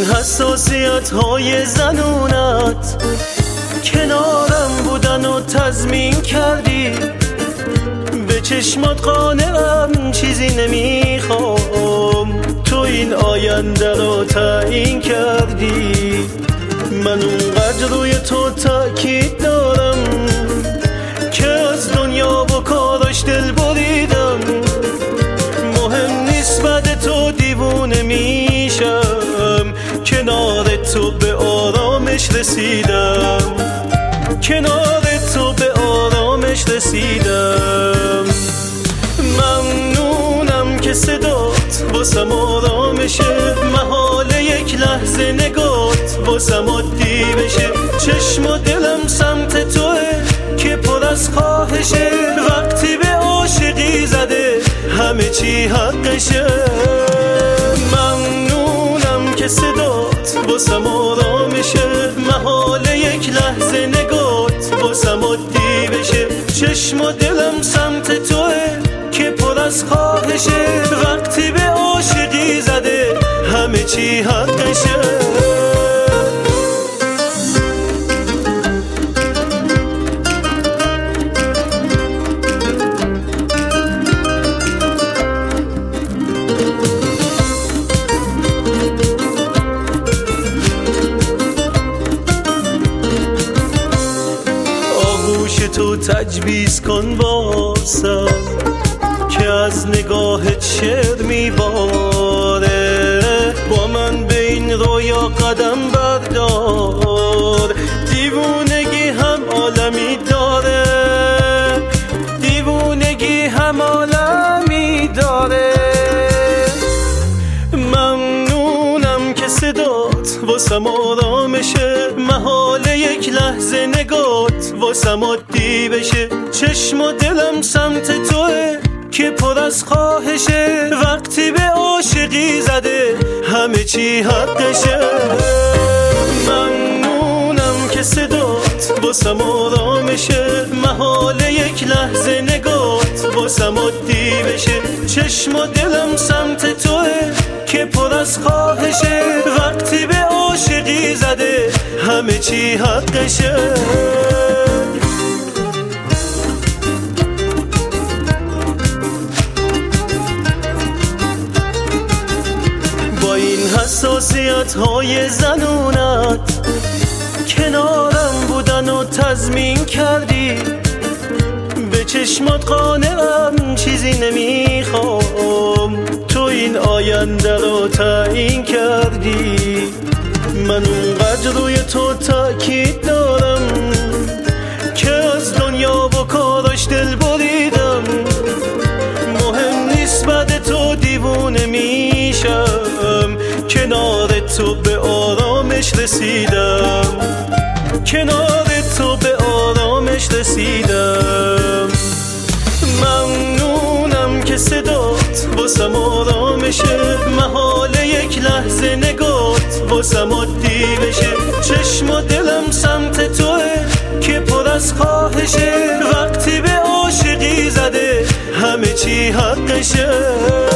این حساسیت های زنونت کنارم بودن و تضمین کردی، به چشمات قانعم چیزی نمیخوام، تو این آینده رو تعیین کردی. من اونقدر روی تو تأکید دارم که از دنیا و کاراش دل بریدم، مهم نیست بعد تو دیوونه میشم، کنار تو به آرامش رسیدم، کنار تو به آرامش رسیدم. ممنونم که صدات واسم آرامشه، محال یک لحظه نگات واسم عادی بشه، چشم و دلم سمت توه که پر از خواهشه، وقتی به عاشقی زده همه چی حقشه. ممنونم که صدات واسم آرامشه، محال یک لحظه نگات واسم عادی بشه، چشم و دلم سمت توه که پر از خواهشه، وقتی به عاشقی زده همه چی حقشه. آغوش تو تجویز کن واسم که از نگاهت شعر میباره، با من به این رویا قدم بردار، دیوونگی هم عالمی داره، دیوونگی هم عالمی داره. ممنونم که صدات واسم آرامشه، محال یک لحظه نگات واسم عادی بشه، چشم و دلم سمت توه که پر از خواهشه، وقتی به عاشقی زده همه چی حقشه. ممنونم که صدات واسم آرامشه، محال یک لحظه نگات واسم عادی بشه، چشم و دلم سمت توه که پر از خواهشه، وقتی به عاشقی زده همه چی حقشه. با این حساسیت های زنونت کنارم بودن و تضمین کردی، به چشمات قانعم چیزی نمیخوام، تو این آینده رو تعیین کردی. من اونقدر روی تو تأکید دارم که از دنیا و کاراش دل بریدم، مهم نیست بعد تو دیوونه میشم، کنار تو به آرامش رسیدم، کنار تو به آرامش رسیدم. ممنونم که صدات واسم آرامشه، محال یک لحظه نگات واسم عادی بشه، چشم و دلم سمت توه که پر از خواهشه، وقتی به عاشقی زده همه چی حقشه.